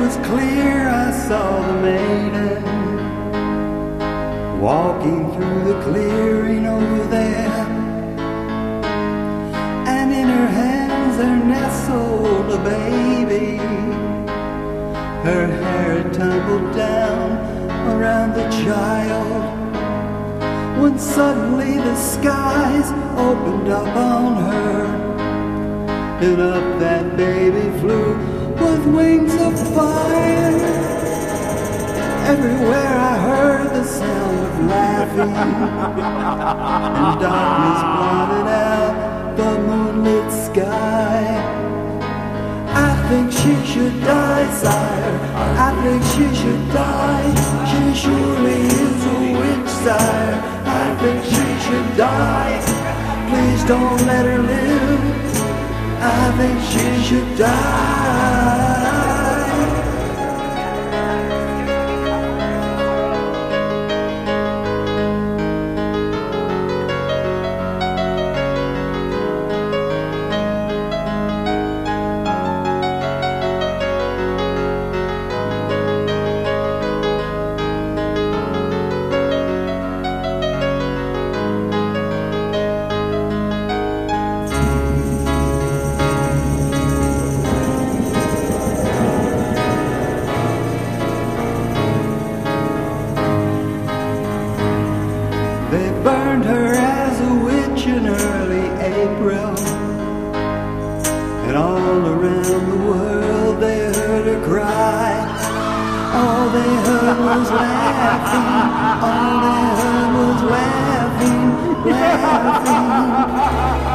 was clear, I saw the maiden walking through the clearing over there, and in her hands there nestled a baby. Her hair had tumbled down around the child, when suddenly the skies opened up on her, and up that baby flew with wings of fire. Everywhere I heard the sound of laughing, and darkness blotted out the moonlit sky. I think she should die, sire. I think she should die. She surely is a witch, sire. I think she should die. Please don't let her live. I think she should die. They burned her as a witch in early April, and all around the world they heard her cry. All they heard was laughing, all they heard was laughing, laughing.